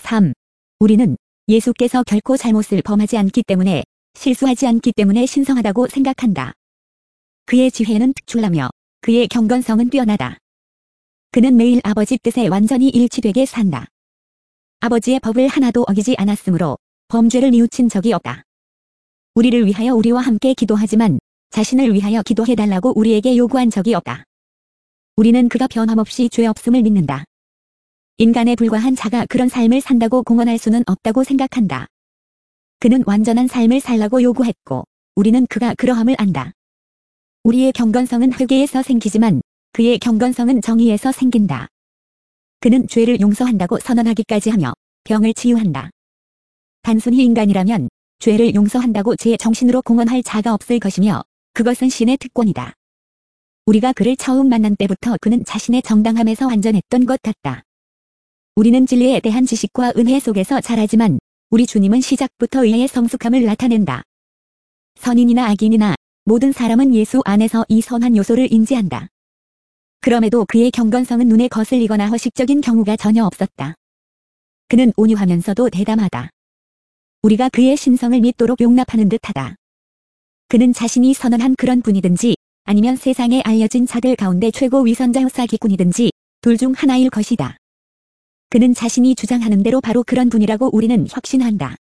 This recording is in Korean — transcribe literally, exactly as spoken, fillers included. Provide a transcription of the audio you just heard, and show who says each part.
Speaker 1: 삼. 우리는 예수께서 결코 잘못을 범하지 않기 때문에, 실수하지 않기 때문에 신성하다고 생각한다. 그의 지혜는 특출나며 그의 경건성은 뛰어나다. 그는 매일 아버지 뜻에 완전히 일치되게 산다. 아버지의 법을 하나도 어기지 않았으므로 범죄를 뉘우친 적이 없다. 우리를 위하여 우리와 함께 기도하지만 자신을 위하여 기도해달라고 우리에게 요구한 적이 없다. 우리는 그가 변함없이 죄 없음을 믿는다. 인간에 불과한 자가 그런 삶을 산다고 공언할 수는 없다고 생각한다. 그는 완전한 삶을 살라고 요구했고 우리는 그가 그러함을 안다. 우리의 경건성은 회개에서 생기지만 그의 경건성은 정의에서 생긴다. 그는 죄를 용서한다고 선언하기까지 하며 병을 치유한다. 단순히 인간이라면 죄를 용서한다고 제 정신으로 공언할 자가 없을 것이며 그것은 신의 특권이다. 우리가 그를 처음 만난 때부터 그는 자신의 정당함에서 완전했던 것 같다. 우리는 진리에 대한 지식과 은혜 속에서 자라지만 우리 주님은 시작부터 의의 성숙함을 나타낸다. 선인이나 악인이나 모든 사람은 예수 안에서 이 선한 요소를 인지한다. 그럼에도 그의 경건성은 눈에 거슬리거나 허식적인 경우가 전혀 없었다. 그는 온유하면서도 대담하다. 우리가 그의 신성을 믿도록 용납하는 듯하다. 그는 자신이 선언한 그런 분이든지 아니면 세상에 알려진 자들 가운데 최고 위선자 사기꾼이든지 둘 중 하나일 것이다. 그는 자신이 주장하는 대로 바로 그런 분이라고 우리는 확신한다.